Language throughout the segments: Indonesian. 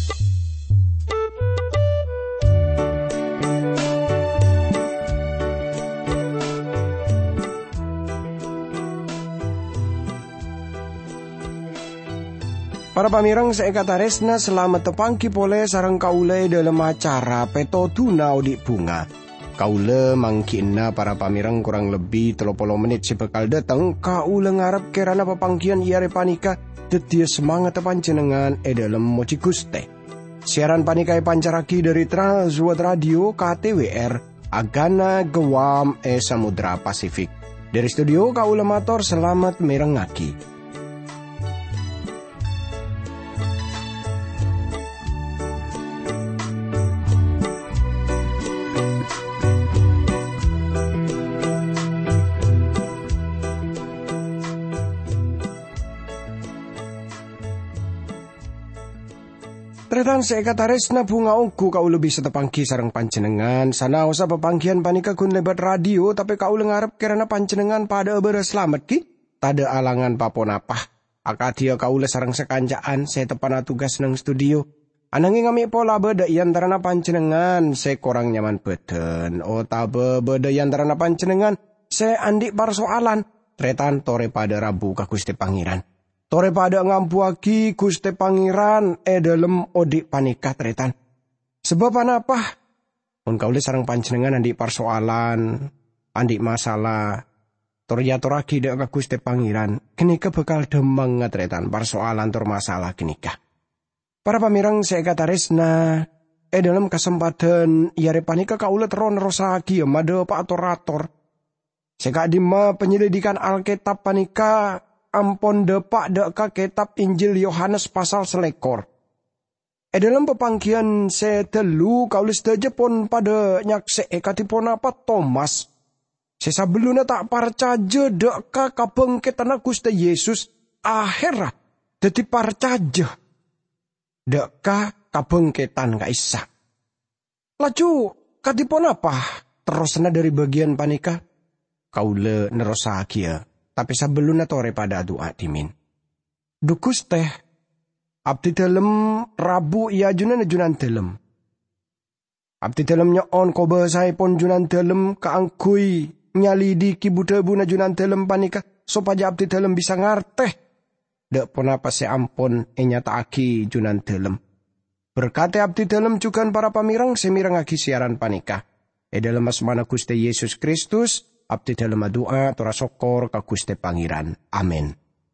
Para pamirang seekataresna selamat tepangki pole sareng kaule dalam acara Peto Tuna Odik Bunga. Kaule mangkina para pamirang kurang lebih 30 menit sebekal datang. Kaule ngarep kerana pepangkian iare panika tetia semangat panjenengan dalam moci Guste. Siaran panika pancaraki dari Transworld Radio KTWR Agana Gewam Samudra Pasifik. Dari studio kaule matur selamat merengaki. Tretan seekataresna bunga ongku kaula bisa tepangki sareng panjenengan sanaosa pepangkian panika kun lebat radio tapi kaula ngarep kerana panjenengan pada beres selamat ki tada alangan papon apa akadia kaula sareng sekancaan saya tepana tugas nang studio ananging ngami pola beda yantarana panjenengan saya kurang nyaman beden tabe beda yantarana panjenengan saya andik persoalan tretan tore pada Rabu ka Gusti Pangeran. Tore pada ngampuaki Guste Pangeran dalam odik panika tretan. Sebab apa? Mun kaule sareng panjenengan andi persoalan, andi masalah. Tore yaturaki dek ka Guste Pangeran, kenika bekal demang ngatretan persoalan tor masalah kenika. Para pamirang seekataresna dalam kesempatan iare panika kaule teron rosaki made pak ator-ator. Sekadima penyelidikan Alkitab panika ampon depak deka kitab Injil Yohanes pasal selekor. Dalam pepangkian setelu kaulis daje pon pada nyakse katipon apa Thomas. Sesabeluna tak parcaje deka kabengketan Gusti Yesus akhirah dadi parcaje deka kabengketan ka Isa. Laju katipon apa? Terusna dari bagian panika kaule nerosaki ya. Tapi sebelum tore pada doa dimin. Dukus teh. Abdi dalam Rabu ia junan dalam. Abdi dalamnya on ko bahasai pon junan dalam kaangkui. Nyalidi kibudabu na junan dalam panika. Sopaja abdi dalam bisa ngarteh. Dek pon apa se ampon nyata aki junan dalam. Berkati abdi dalam juga para pamirang semirang aki siaran panika. Dalam asmana Gusti Yesus Kristus. Abdi dalam doa tora sokor ka Gusti Pangeran. Amin.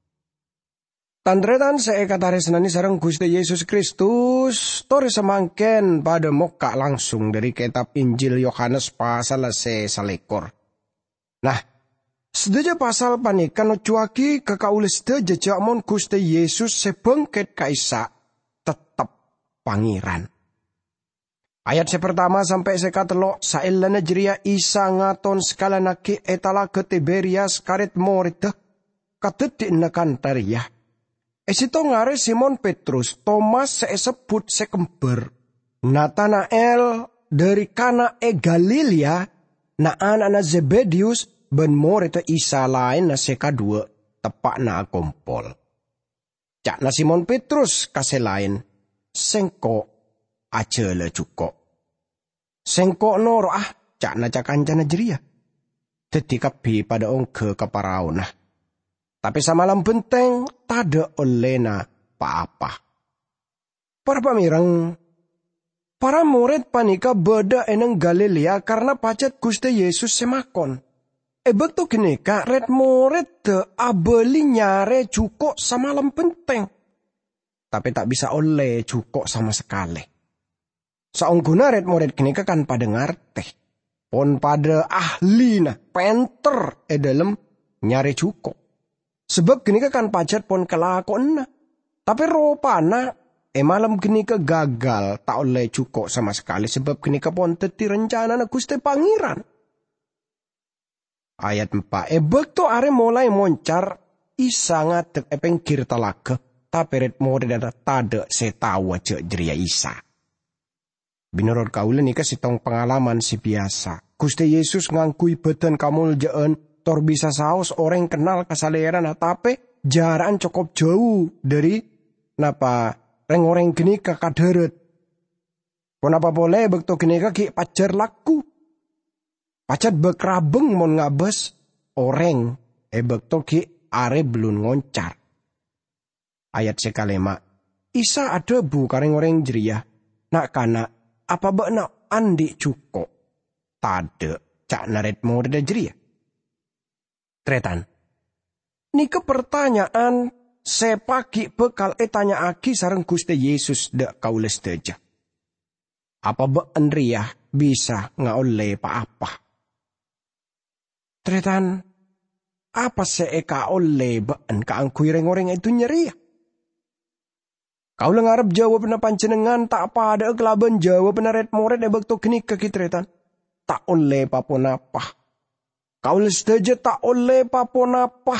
Tandretan seekataresnani sareng Gusti Yesus Kristus tore semangken pada moka langsung dari kitab Injil Yohanes pasal selekor. Nah, sedaja pasal panika no cuaki kakaulis sedaja jamon Gusti Yesus sebengket kaisa tetap Pangeran. Ayat pertama sampai sekatelo saelana jeria Isa ngaton skala naki etala ke Tiberias karet morit katetik nekan taria. Esito ngare Simon Petrus, Thomas seesebut sekember, Nathanael dari Kana Galilea, na anak Zebedius ben morit Isa lain na sekadua tepak na kompol. Cak na Simon Petrus kase lain sengko aja le cukup. Sengkok noro cak na cakancana jeria. Dadi kabi pada ongke keparau nah. Tapi samalam benteng tada olena apa-apa. Para pamirang, para murid panika beda eneng Galilea karena pacet Gusti Yesus semakon. Betul gini kak red murid de abeli nyare cukup samalam benteng. Tapi tak bisa oleh cukup sama sekali. Saungguna red murid kini kan pada ngarteh. Pon pada ahli nah, penter dalam nyari cukup. Sebab kini kan pacet pon kelakon nah. Tapi ropana malam kini gagal tak oleh cukup sama sekali. Sebab kini pon teti rencana na Gusti Pangeran. Ayat 4. Bekto are mulai moncar. Isa ngatek pengkir talaga. Tapi red murid ada tada setawa cek jeria Isa. Binurut kaulen ika sitong pengalaman si biasa. Gusti Yesus ngangkui beten kamul jeen tor bisa saos orang kenal kesaleran tapi jaran cukup jauh dari napa Reng-oreng genika kaderet. Kenapa boleh bekto genika ki pacar laku. Pacar bekrabeng mon ngabes. Oreng bekto ki are belum ngoncar. Ayat sekalema. Isa ada bu kareng-oreng jeria. Nak kana apa bek nak andi cuko. Tade cak naret morde jeria. Tretan. Nika pertanyaan sepaki bekal tanya aki sareng Gusti Yesus dek kaules deja. Apa be enriah bisa ngaole pa apa? Tretan, apa seeka ole been kaangkui reng-oreng itu nyeria? Kau lengarap jawab na panjenengan tak pada kelaban jawab na red moret ebek to kenik ke kitretan. Tak ole papon apa? Kau les deja tak ole papon apa?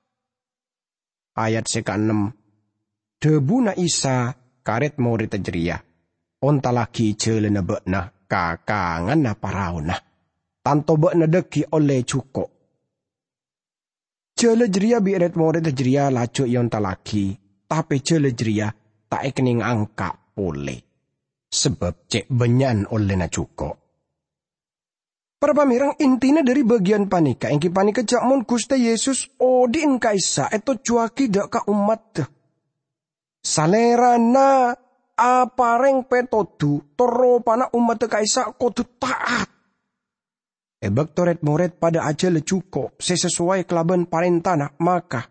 Ayat seka-6. Debu na Isa karet moret jeria. Onta laki jele na bek na kakangan na parau na. Tanto bek na deki oleh cuko. Jele jeria biret moret jeria lacu yonta laki. Tapi jele jeria tak ekening angka pole. Sebab cek benyan oleh na cuko. Para pamirang intinya dari bagian panika. Engki panika cak mon Gusti Yesus odin kaisa eto cuaki dak ka umat. Salerana apareng petodu toro pana umat kaisa kodu taat. Ebak toret moret pada aja lecuko sesuai kelaban parentana maka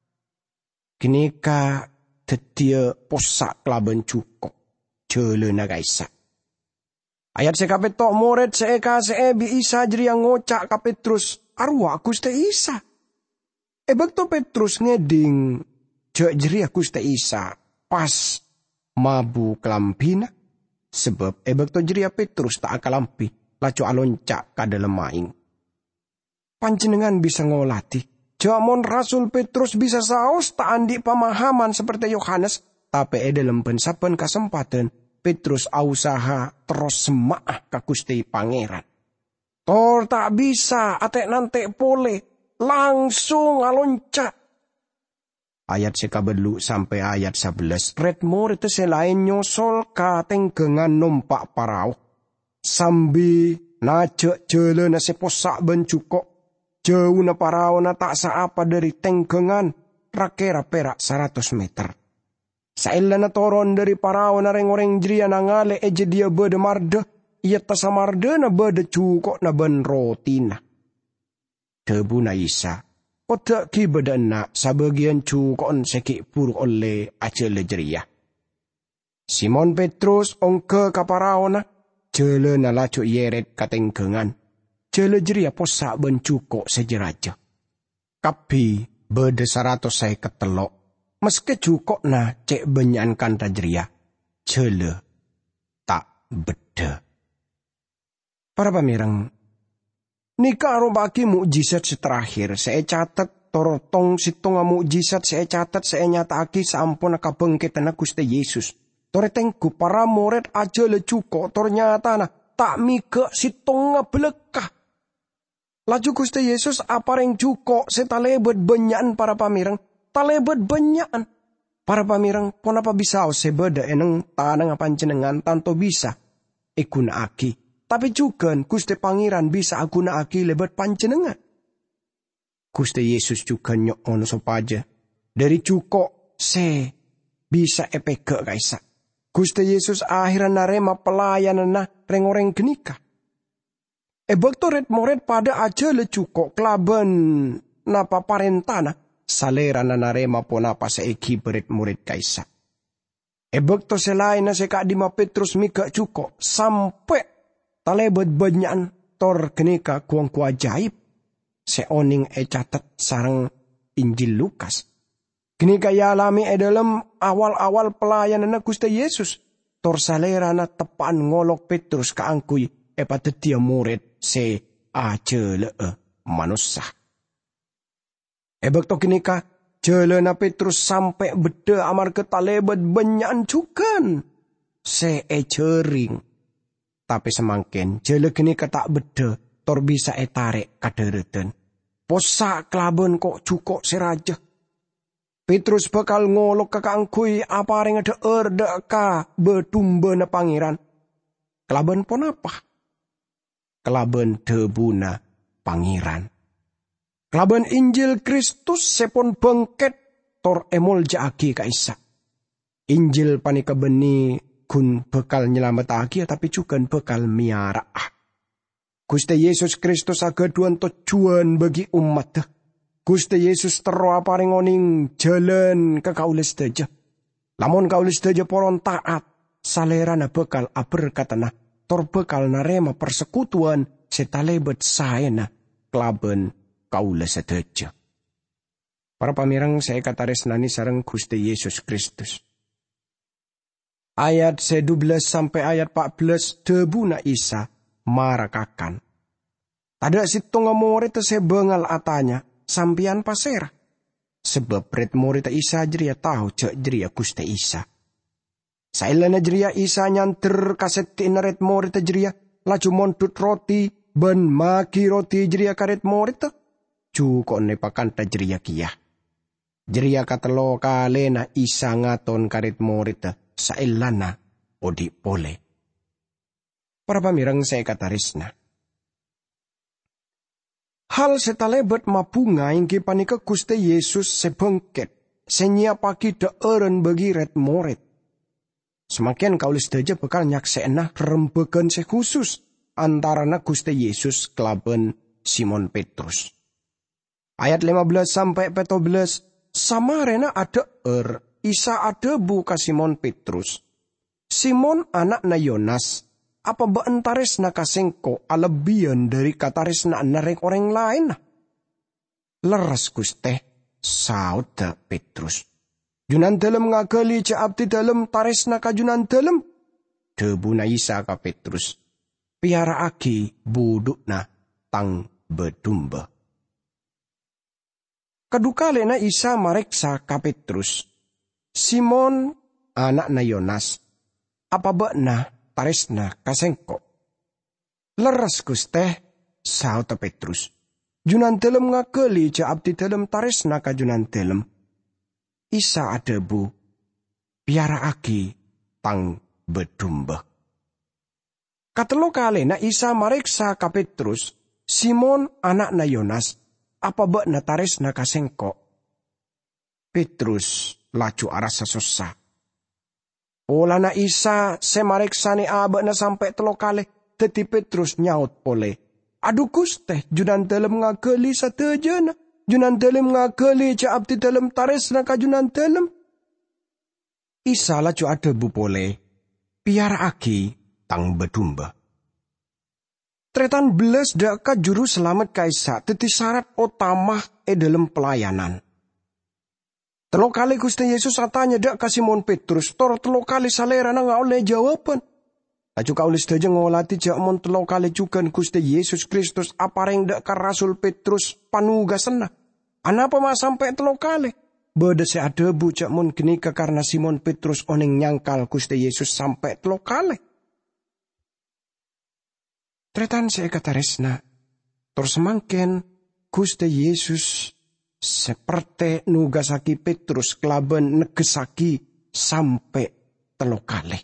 kinika tetia posak kelaban cuko jele na kaisa. Ayat sekapet tok moret seeka seebi Isa jeri yang ngocak ka Petrus arwah Gusti Isa. Ebak to Petrus ngeding jeri Gusti Isa pas mabu kelampina sebab ebek to jeria Petrus tak akalampi lacu aloncak ka dalam maing. Panjenengan bisa ngolati jamon Rasul Petrus bisa saos tak andi pemahaman seperti Yohanes tapi dalam pensapen kesempatan Petrus usaha terus semak ka Gusti Pangeran. Tor tak bisa atek nante pole langsung aloncak. Ayat sekabelu sampai ayat 11. Redmore itu selain nyosol katenggengan numpak parau. Sambi najak jele na seposak bencukok. Jauh na parau na tak saapa dari tenggengan. Rakera perak 100 meter. Saila na toron dari parau na reng-oreng jeria na ngale eje dia bede marde. Ia tasa marde na bede cukok na ben rotina. Debu na Isa. Otak ki bedana sabagian cukon sekik puruk oleh acele jeria. Simon Petrus ongke kaparaona jele na lacu yeret katenggengan. Jele jeria posak bencukok sejeraja. Kapi bede 100 saya ketelok. Meski cukok na cek benyan kanta jeria. Jele tak bede. Para pamirang. Nika arobaki mukjizat seterakhir. Saya catat torotong situnga mukjizat saya catat saya nyataki sampun kabengketan Gusti Yesus. Toretengku para murid aja lecuko ternyata na tak mike situnga belekah. Laju Gusti Yesus apareng cuko setalebet benyan para pamirang. Talebet benyan. Para pamirang ponapa bisa sebeda eneng tanang panjenengan tanto bisa ikuna aki. Tapi juga Gusti Pangeran bisa aguna aki lebat panjenengan. Gusti Yesus juga nyok ono sopaja. Dari cuko se bisa epeke kaisa. Gusti Yesus akhiran narema pelayanan na reng-oreng genika. Ebek toret moret pada aja le cuko kelaban napa parentana. Salera na narema ponapa seeki berit murid kaisa. Ebek to selain na seka dima Petrus mika cuko sampai talebet banyan tor kenika kuang kuajaib. Seoning catat sarang Injil Lukas. Kenika yalami dalam awal-awal pelayanan Gusti Yesus. Tor salera na tepan ngolok Petrus kaangkui patetia murid se acele manusia. Ebek to kenika jele na Petrus sampai beda amar ketalebet banyan cukan. Se ecering. Tapi semangkin jele gini ketak beda tor bisa tarik kadereten. Posak kelaban kok cukok seraja. Petrus bakal ngolok kakangkui apa ring ada ka betumba na pangeran. Kelaban pon apa? Kelaban debuna pangeran. Kelaban Injil Kristus sepon bengket tor emol jaaki kaisa. Injil panika beni kun bekal nyelametake tapi juga bekal miara. Gusti Yesus Kristus agaduan tujuan bagi umat. Gusti Yesus tero aparing oning jalan ke kaulis daja. Lamun kaulis daja poron taat, salerana bekal aberkatana, tor bekal narema persekutuan setalebet saena kelaben kaulis daja. Para pamirang saya kataresnani sareng Gusti Yesus Kristus. Ayat 12 sampai ayat 14 debuna Isa marakakan. Tada situng murid sebengal atanya sampian pasera. Sebab red murid Isa jeria tahu cek jeria Gusti Isa. Sailana jeria Isa nyanter kasetin red murid jeria laju montut roti ben maki roti jeria karet murid cukon nepakan ta jeria kiyah. Jeria katelo kalena Isa ngaton karet murid sailana odi pole. Para pamirang saya katarisna. Hal setalebet mapunga ingki panika Gusti Yesus sebengket. Senyiapaki deeren bagi red moret. Semakin kaulis daja bekal nyaksena rembegan sekhusus antarana Gusti Yesus kelaben Simon Petrus. Ayat 15 sampai 14. Samarena ada Isa ada buka Simon Petrus. Simon anakna Yonas. Apa beentares na kasengko alebian dari katares na narek orang lain? Leras Guste, saud Petrus. Junan dalam ngagali abdi dalam tares na kajunan dalam. Debu na Isa ka Petrus. Piara aki buduk na tang bedumba. Kadukale na Isa mareksa ka Petrus. Simon anak na Yonas. Apa na taresna kasengko. Leras Guste, saud Petrus. Junan telem ngakeli abdi telem taresna kajunan telem. Isa adebu, piara aki tang bedumba. Katelo kalena Isa mareksa ka Petrus, Simon anak na Yonas, apa na taresna kasengko. Petrus laju arasa susah. Ola na Isa semareksani aba na sampai telo kali. Teti Petrus nyaut pole. Aduh Guste, junan dalam ngageli satejana. Junan dalam ngageli abdi dalam tares na kajunan dalam. Isa laju adebu pole. Piara aki tang bedumba. Tretan belas daka juru selamat kaisa. Teti syarat utama dalam pelayanan. Telo kali Gusti Yesus atanya dak ka Simon Petrus, tor telo kali salera na nga oleh jawaban. Laju kaulis daja ngolati jak mon telo kali juga Gusti Yesus Kristus apareng dak ka Rasul Petrus panugasana. Anapa ma sampai telo kali? Beda se adebu jak mon genika karena Simon Petrus oneng nyangkal Gusti Yesus sampai telo kali. Tretan saya kataresna, tor semangken Gusti Yesus seperti nugasaki Petrus kelaben negesaki sampai telo kali.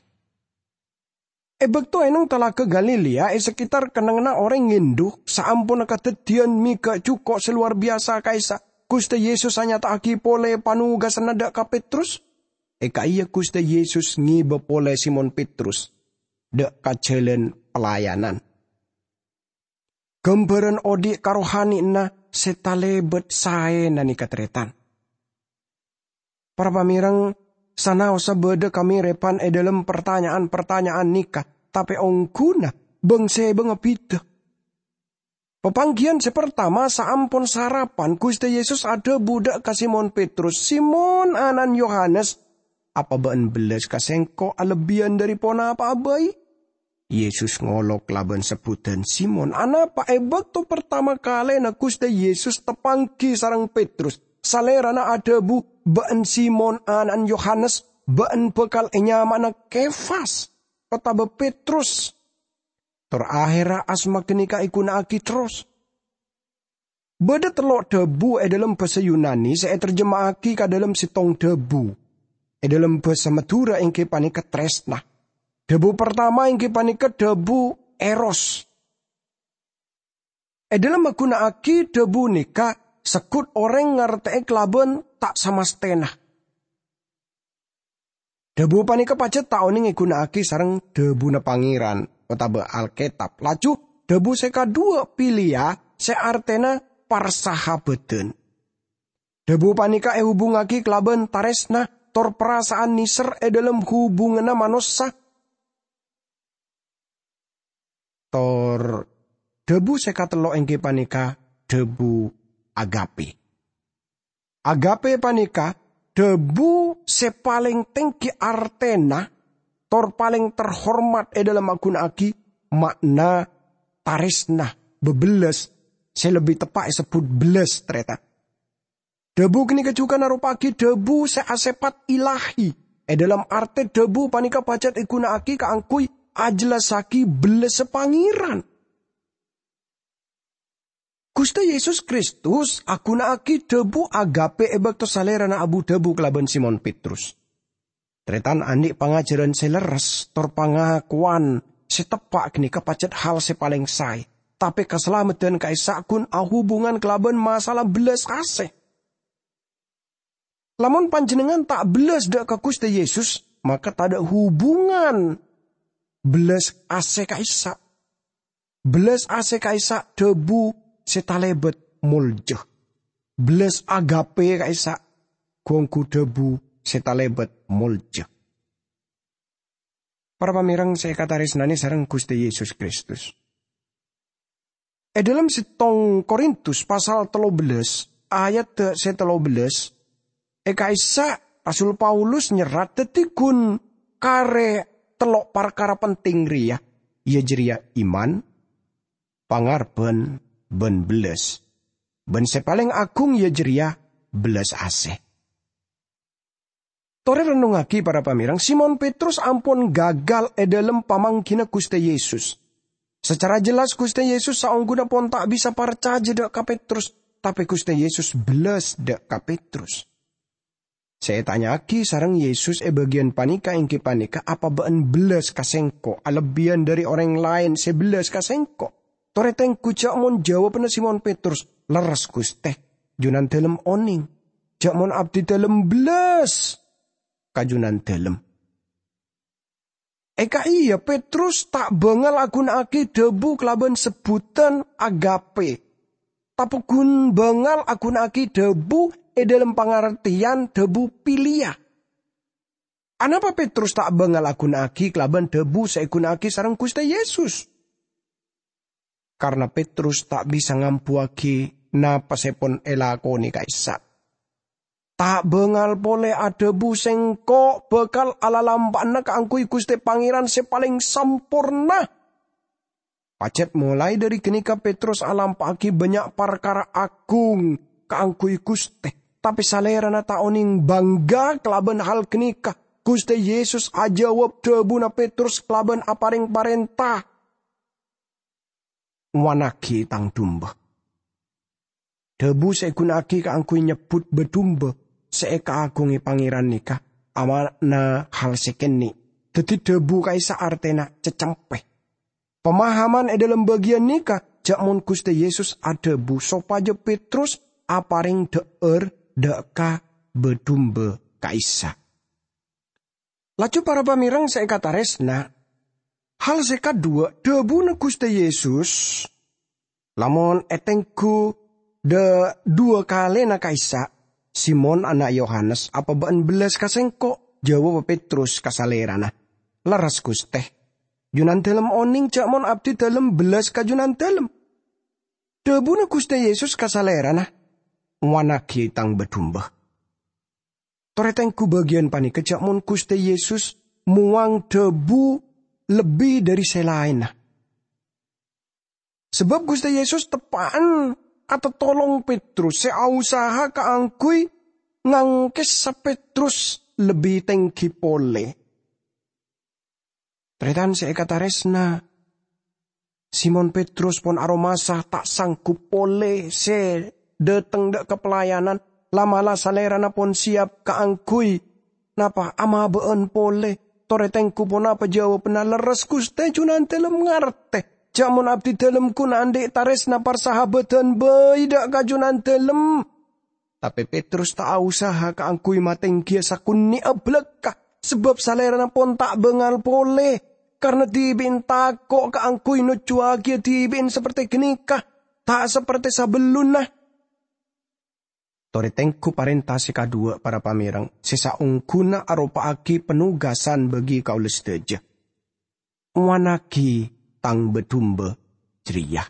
Bekto enong talaga Galilea sekitar kenangna orang nginduh saampun kadedian mika cuko seluar biasa kaisa. Gusti Yesus hanya taaki pole panugasan nada ka Petrus. Kaya Gusti Yesus ngiba pole Simon Petrus dak ka jalan pelayanan. Gambaran odi karohani na setalebet sae nani katretan. Para pamirang sanao sabeda kami repan dalam pertanyaan-pertanyaan nikah. Tapi ongkuna bangse bangapita. Pepanggian sepertama saampun sarapan Gusti Yesus ada budak ka Simon Petrus. Simon anan Yohanes. Apa baan belas kasengko alebian dari pona apa abai? Yesus ngolok laban sebutan Simon. Anapa bekto pertama kali na Gusti Yesus tepangki sarang Petrus. Salera na ada bu baan Simon anan Yohanes. Baan bekal enyama na Kefas. Kota Petrus. Terakhir asma kenika ikuna aki terus. Beda telok debu dalam bahasa Yunani saya terjemahaki ke dalam sitong debu. Dalam bahasa Madura ingke panika tresna. Debu pertama ingke panika debu eros. Dalam menggunakan debu nika sekut orang ngerti kelaban tak sama setengah. Debu panika pacet tahun ini gunaki sareng debu na pangeran. Otabe Alkitab. Laju debu seka dua pilia seartena parsahabeten. Debu panika hubungaki kelaban taresna tor perasaan niser dalam hubunganna manusia. Tor debu seka telo engke panika debu agape. Agape panika debu sepaling tinggi artena tor paling terhormat dalam gunaki makna taresna bebeles. Saya lebih tepat sebut belas ternyata. Debu kini kejukan narupaki debu seasepat ilahi. Dalam arti debu panika pacet igunaaki keangkui ajelasaki belas sepangiran. Gusti Yesus Kristus agunaaki debu agape ebekto salerana abu debu kelaban Simon Petrus. Tretan anik pangajaran seleres tor pangakuan setepak kini kepacet hal sepaling say. Tapi keselamatan kaisakun hubungan kelaban masalah belas asih. Lamun panjenengan tak belas dak ke Gusti Yesus, maka tak ada hubungan belas asih kaisak. Belas asih kaisak debu setalebet muljeh. Belas agape kaisak gongku debu setalebet muljeh. Para pamirang saya kata resnani sareng Gusti Yesus Kristus. Dalam sitong Korintus pasal 13 ayat 13 kaisa Rasul Paulus nyerat tetikun kare telok perkara penting ria ia jeria iman pangarben ben beles ben sepaling agung ia jeria beles asih. Tore renungaki para pamirang Simon Petrus ampun gagal dalam pamangkina Gusti Yesus. Secara jelas Gusti Yesus saungguna pun tak bisa percaya dak ka Petrus, tapi Gusti Yesus belas dak ka Petrus. Saya tanya aki sareng Yesus bagian panika ingki panika apa baan belas kasengko alebian dari orang lain sebelas kasengko. Toreteng kucak mon jawab na Simon Petrus leres Gusti junan dalam oning jak mon abdi dalam belas kajunan dalam. Iya Petrus tak bengal agun-agi debu kelaban sebutan agape. Tapi gun bengal agun-agi debu dalam pengertian debu pilia. Anapa Petrus tak bengal agun-agi kelaban debu seagun-agi sareng Gusti Yesus? Karena Petrus tak bisa ngampuagi napa sepon elakoni kaisak. Tak bengal boleh ada busengko bekal ala lampana keangkui Gusti Pangeran sepaling sempurna. Pacet mulai dari kenika Petrus alam pagi banyak perkara agung keangkui Gusti. Tapi salerana taoning bangga kelaban hal kenika. Gusti Yesus ajawab debuna Petrus kelaban aparing parentah. Wanaki tang dumba. Debu segunaki keangkui nyebut bedumba. Seeka agungi pangeran nika amana hal sekeni. Dadi debu kaisa artena cecempeh. Pemahaman dalam bagian nika jakmun Gusti Yesus adebu sopaja Petrus aparing deka bedumbe kaisa. Laju para pamirang seeka taresna hal seka dua debu na Gusti Yesus lamun etengku de dua kali na kaisa. Simon anak Yohanes apa baan belas kasengko jawab Petrus kasalerana. Laras Gusteh. Junan dalam oning jakmon abdi dalam belas kajunan dalam. Debuna Gusti Yesus kasalerana. Wanaki tang bedumbah. Toretengku bagian panik jakmon Gusti Yesus muang debu lebih dari selain. Sebab Gusti Yesus tepaan atau tolong Petrus usaha keangkui ngangkes sa Petrus lebih tinggi pole. Tretan saya kata resna Simon Petrus pon aromasa tak sanggup pole se dateng dek ke pelayanan, lamala salerana pon siap kaangkui. Napa ama beun pole, toretengku pon apa jawab na leres Guste junan telem ngarte. Jamun abdi telem kun andek tares na parsahabatan baidak kajunan telem. Tapi Petrus tak usaha kaangkui mateng kia sakun ni ablekah. Sebab salerana pon tak bengal pole. Karena tibin takok kaangkui no cuagia tibin seperti genikah. Tak seperti sabelun nah. Toretengku parentasi kadua para pamirang. Sesaung kuna aropa aki penugasan bagi kaules teja. Wanaki tang betumbe ceria.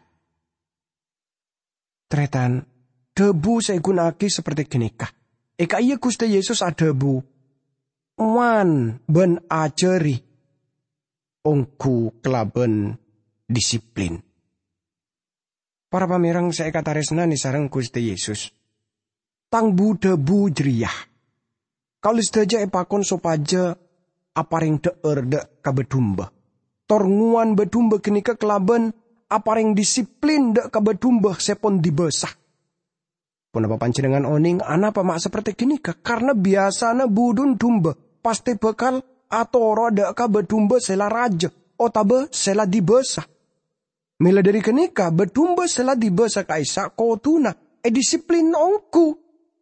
Tretan, debu saya gunaki seperti genikah. Eka iya Gusti Yesus adebu. Wan ben ajeri. Ongku kelaben disiplin. Para pamirang saya kata resnani sareng Gusti Yesus. Tang debu jeriah. Kaulis daja epakon sopaja aparing deer dek kabedumba. Tornguan bedumba kenika kelaben aparing disiplin dek kabedumba sepon dibesah. Punapa panjenengan oning anapa mak seperti genika karena biasana budun dumba pasti bekal atoro dek kabedumba sela raja otabe sela dibesah. Mila dari kenika bedumba sela dibesah kaisa kotuna disiplin ongku.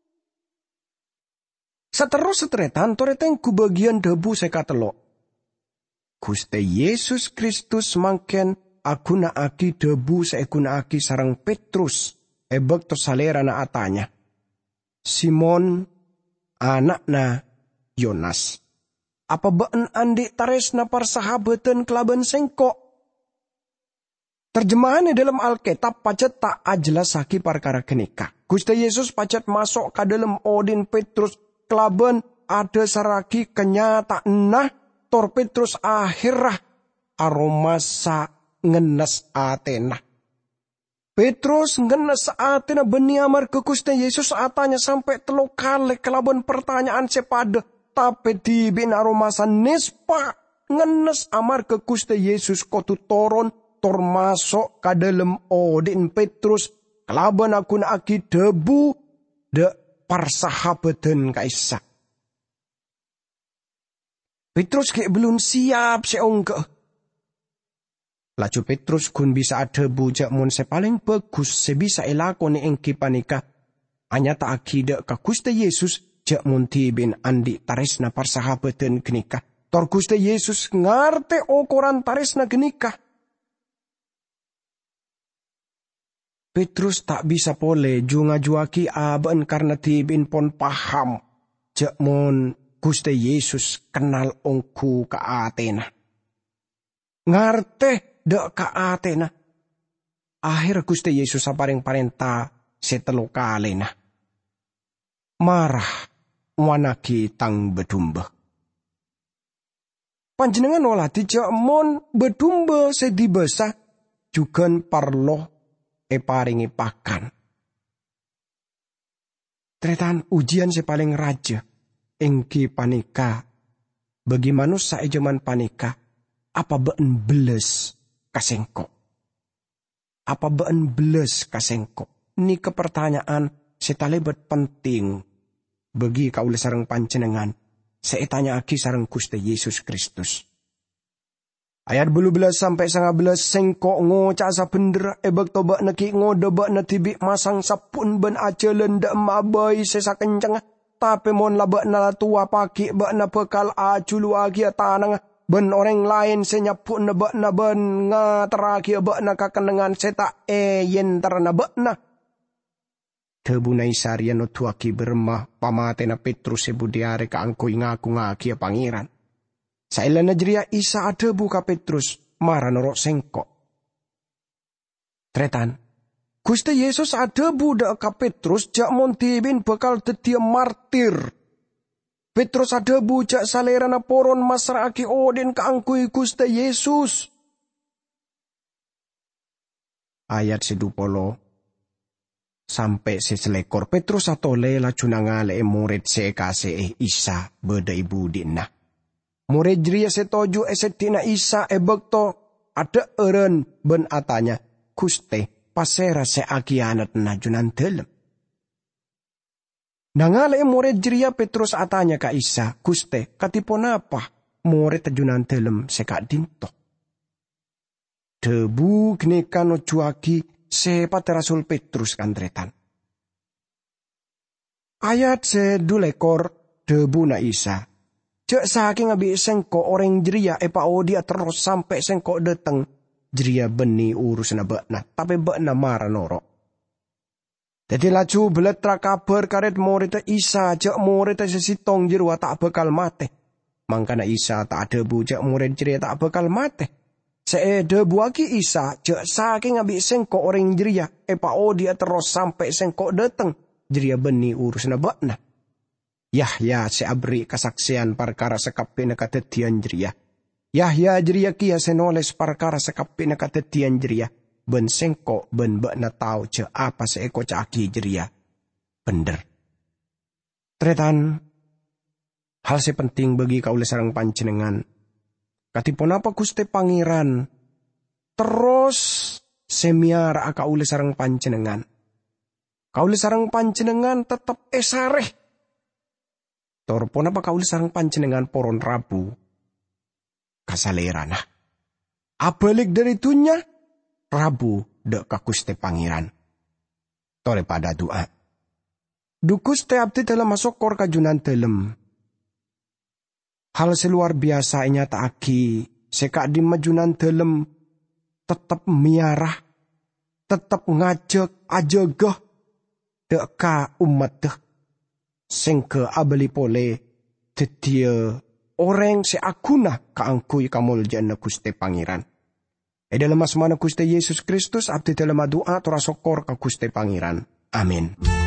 Seterus setretan toretengku bagian debu sekatelok. Gusti Yesus Kristus mangken aguna aki debu seeguna aki sarang Petrus ebek to salerana atanya. Simon anakna Yonas. Apa baan andi taresna parsahabatan kelaban sengkok? Terjemahannya dalam Alkitab pacet tak ajelasaki perkara kenika. Gusti Yesus pacet masuk ke dalam odin Petrus kelaban ada saraki kenyataan nah tor Petrus akhirah aromasa ngenes atena. Petrus ngenes atena beniamar ke Gusti Yesus atanya sampai 3 kali kelaban pertanyaan sepada. Tapi dibin aromasa nespa ngenes amar ke Gusti Yesus kotu toron tor masuk ke dalam odin Petrus kelaban akun aki debu de parsahabatan kaisa. Petrus kayak belum siap seongke. Laju Petrus kun bisa ada bujak mun sepaling bagus sebisa elakoni engki panika. Anya tak akida ka Gusti Yesus jak mun tibin andi taresna parsahabatan genika. Tor Gusti Yesus ngarte okoran taresna genika. Petrus tak bisa pole junga-juaki aban karena tibin pon paham. Jak mun Gusti Yesus kenal ongku ka Atena. Ngarte dek ka Atena. Akhir Gusti Yesus aparing parenta setelo kalena. Marah wanaki tang bedumba. Panjenengan olati jak mon bedumba sedibesah jugan parloh paringi pakan. Tretan ujian sepaling raja. Engki panika. Bagi manusia ejaman panika. Apa been beles kasengkok. Apa been beles kasengkok. Ini kepertanyaan setalebat penting. Bagi kaula sareng panjenengan. Seetanya aki sareng Gusti Yesus Kristus. Ayat 12 sampai 19 sengkok ngocak sa bender ebek toba neki ngodebak na tibi masang sapun ben acelen da mabai sesa kencang. Tapi mon labak na tua paki bak na bekal aculu agia tanang ben orang lain senyapun na bak na ben ngateraki bak na kakenengan seta yen terana bak na. Tebunay sarian no tuaki bermah pamate na Petrus sebudiare kaangkoy ngaku ngakia pangeran. Sa ilan na jeria isa ada buka Petrus mara norok sengkok. Tretan. Gusti Yesus ada budak ka Petrus jak montibin bakal tetia martir. Petrus ada bujak salerana poron masraki odin kaangkui Gusti Yesus. Ayat 20 sampai seselekor Petrus atole la cunangale murid sekase Isa beda ibu dinna. Murid jeria setoju esetina Isa ebekto ada eren ben atanya Gusti pasera se akianat najunan telem. Nangale murid jeria Petrus atanya ka Isa, Guste, katipon apa? Murid tejunan telem sekak dintok. Debu genekan ojuagi sepat Rasul Petrus kantretan. Ayat sedulekor debu na Isa. Cek saking abi sengko orang jeria epa dia terus sampai sengko dateng. Jeria beni urus na bekna, tapi bekna marah norok. Jadi laju beletra kabar karet murid Isa, cek murid sesitong jerua tak bakal mate. Mangkana Isa tak debu cek murid jeria tak bakal mate. Debu aki Isa, cek saking abi sengko orang jeria epa dia terus sampai sengko dateng. Jeria beni urus na bekna. Yahya seabri kesaksian perkara sekapi na katetian jeria. Yahya jeria kia senoles perkara sekapi na katetian jeria. Ben sengko ben bekna tau ce apa seeko caki jeria. Bener. Tretan, hal sepenting bagi kaula sareng panjenengan. Katipun apa Gusti Pangeran terus semiar kaula sareng panjenengan. Kaula sareng panjenengan tetep esareh. Torpon apa kaula sareng panjenengan poron Rabu kasalerana. Abalik dari dunya Rabu dek ka Gusti Pangeran. Tore pada doa. Dukus te abdi dalam masuk kor kajunan dalam. Hal seluar biasa nyata aki. Sekak di majunan dalam. Tetap miarah. Tetap ngajak ajegah. Dek ka umat dek. Sengke abali pole. Tetia orang seakunah kaangkuy kamuljana Gusti Pangeran. Dalam asmana Gusti Yesus Kristus abdi dalam doa tora sokor ka Gusti Pangeran. Amin.